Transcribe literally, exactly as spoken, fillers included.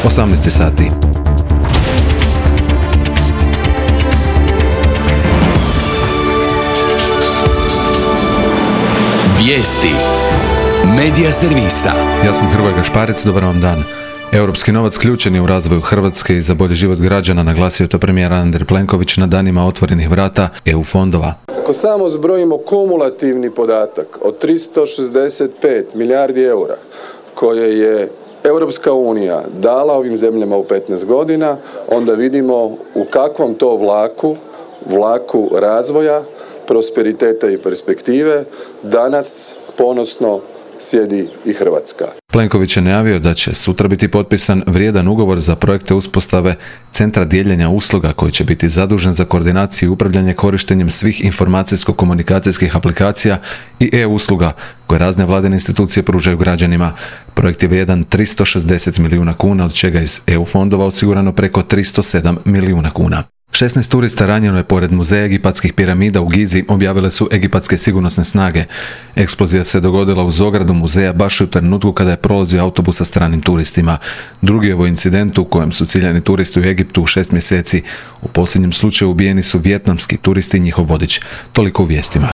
osamnaest sati. Vijesti Medija servisa. Ja sam Hrvoje Gašparec, dobar vam dan. Europski novac ključan je u razvoju Hrvatske i za bolji život građana, naglasio je to premijer Andrej Plenković na danima otvorenih vrata E U fondova. Ako samo zbrojimo kumulativni podatak od tristo šezdeset pet milijardi eura koje je Europska unija dala ovim zemljama u petnaest godina, onda vidimo u kakvom to vlaku, vlaku razvoja, prosperiteta i perspektive danas ponosno sjedi i Hrvatska. Plenković je najavio da će sutra biti potpisan vrijedan ugovor za projekte uspostave centra dijeljenja usluga koji će biti zadužen za koordinaciju i upravljanje korištenjem svih informacijsko-komunikacijskih aplikacija i e-usluga koje razne vladine institucije pružaju građanima. Projekt je vrijedan tristo šezdeset milijuna kuna, od čega iz E U fondova osigurano preko tristo sedam milijuna kuna. šesnaest turista ranjeno je pored muzeja egipatskih piramida u Gizi, objavile su egipatske sigurnosne snage. Eksplozija se dogodila uz ogradu muzeja baš u trenutku kada je prolazio autobus sa stranim turistima. Drugi je ovo incident u kojem su ciljani turisti u Egiptu u šest mjeseci. U posljednjem slučaju ubijeni su vijetnamski turisti i njihov vodič. Toliko u vijestima.